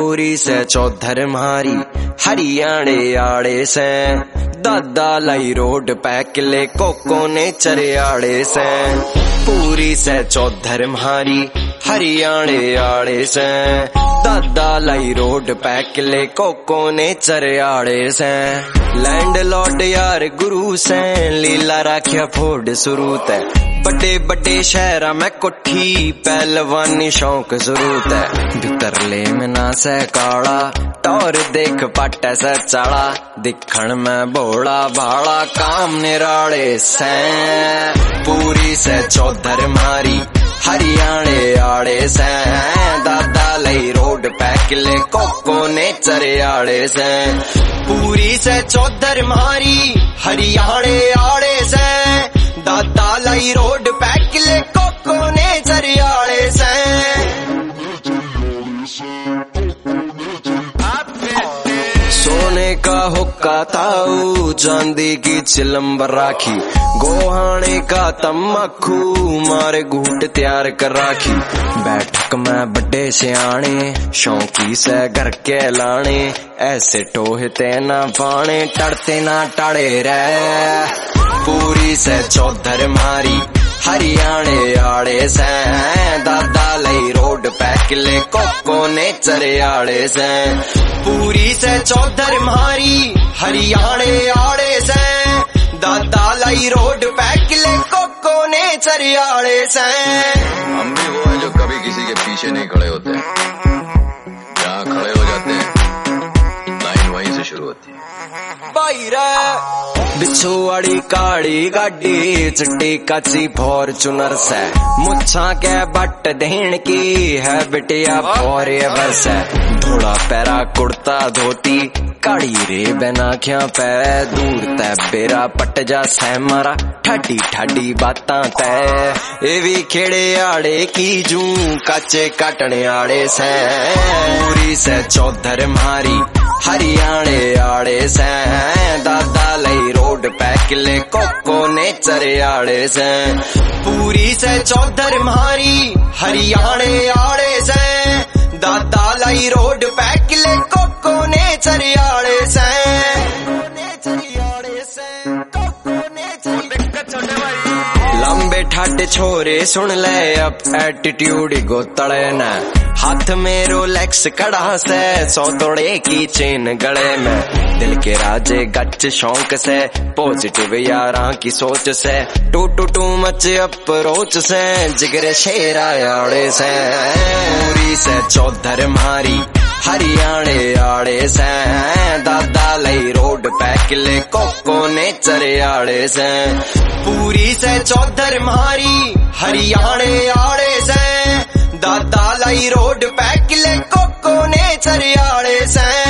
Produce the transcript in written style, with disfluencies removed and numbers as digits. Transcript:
पूरी से चौधर मारी हरियाणे आड़े से दादा लाई रोड पैकले कोको ने चरियाड़े से पूरी से चौधर मारी हरियाणे आड़े से दादा लाई रोड पैकले कोको ने चरियाड़े से लैंड लॉर्ड यार गुरु से लीला राख्या फोड़ सुरूत है बड़े बड़े शहरा में कोठी पहलवानी शौक जरूरत है भीतर ले मना से काला टौर देख पट से चढ़ा दिखण में भोला भाड़ा काम निराड़े से पूरी से चौधर मारी हरियाणे आड़े से दादा लई रोड पैकले कोको ने चरियाड़े से पूरी से चौधर मारी हरियाणे आड़े से दादा लाई रोड पैकले कोको ने चरियाड़े से सोने का हुक्का ताऊ चांदी की चिलम राखी गोहाने का तम्बाकू मारे घूट तैयार कर राखी बैठक में बड़े सियाणे शौकी से घर के लाने ऐसे टोहते ना पाने टड़ते ना टड़े रे पूरी से चौधर मारी हरियाणे आड़े से दादा लई रोड पैकले कोको ने चरियाड़े से पूरी से चौधर मारी हरियाणे आड़े से दादा लाई रोड पैकले कोको ने चरियाड़े से हम भी वो है जो कभी किसी के पीछे नहीं खड़े होते जहाँ खड़े हो जाते हैं लाइन वहीं से शुरू होती है बिछुआड़ी काड़ी गाड़ी चिट्टी कच्ची फॉर्चूनर से मुच्छा के बट देन की है बिटिया फॉरएवर से थोड़ा पैरा कुर्ता धोती काड़ी रे बनाख्या पे दूर तय बेरा पट जा सह मारा ठाडी ठाडी बातां तय ये भी खेड़े आड़े की जू काचे काटने आड़े से पूरी से चौधर मारी हरियाणे आड़े से दादा लई रोड पैकले कोको ने चरियाड़े से पूरी से चौधर मारी हरियाणे आड़े से दादा लई रोड पैकले कोको ने चरियाड़े से लंबे ठाडे छोरे सुन ले अब एटीट्यूड गो तड़े न हाथ में रोलेक्स कड़ा से 100 तोड़े की चेन गले में दिल के राजे गच शौक से पॉजिटिव यारा की सोच से टू मच अप्रोच से जिगरे शेरा आड़े से पूरी से चौधर मारी हरियाणे आड़े से दादा लई रोड पैकले कोको ने चरियाड़े से पूरी से चौधर मारी हरियाणे आड़े से दादा लाई रोड पैकले कोको ने चरियाड़े से